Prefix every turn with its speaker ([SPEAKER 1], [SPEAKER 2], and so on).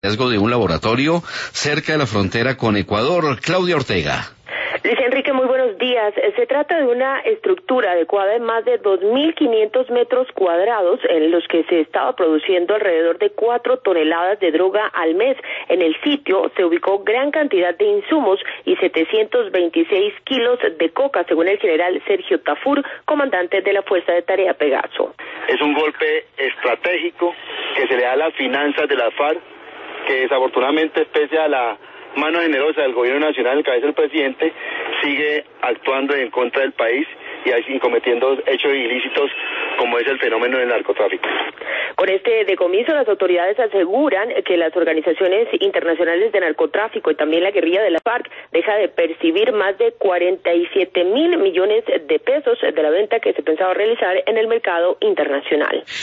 [SPEAKER 1] hallazgo de un laboratorio cerca de la frontera con Ecuador. Claudia Ortega.
[SPEAKER 2] Luis Enrique, muy buenos días. Se trata de una estructura adecuada de más de 2.500 metros cuadrados en los que se estaba produciendo alrededor de 4 toneladas de droga al mes. En el sitio se ubicó gran cantidad de insumos y 726 kilos de coca, según el general Sergio Tafur, comandante de la Fuerza de Tarea Pegaso.
[SPEAKER 3] Es un golpe estratégico que se le da a las finanzas de las FARC, que desafortunadamente, pese a la mano generosa del gobierno nacional en cabeza del presidente, sigue actuando en contra del país y cometiendo hechos ilícitos como es el fenómeno del narcotráfico.
[SPEAKER 2] Con este decomiso, las autoridades aseguran que las organizaciones internacionales de narcotráfico y también la guerrilla de la FARC deja de percibir más de 47.000 millones de pesos de la venta que se pensaba realizar en el mercado internacional.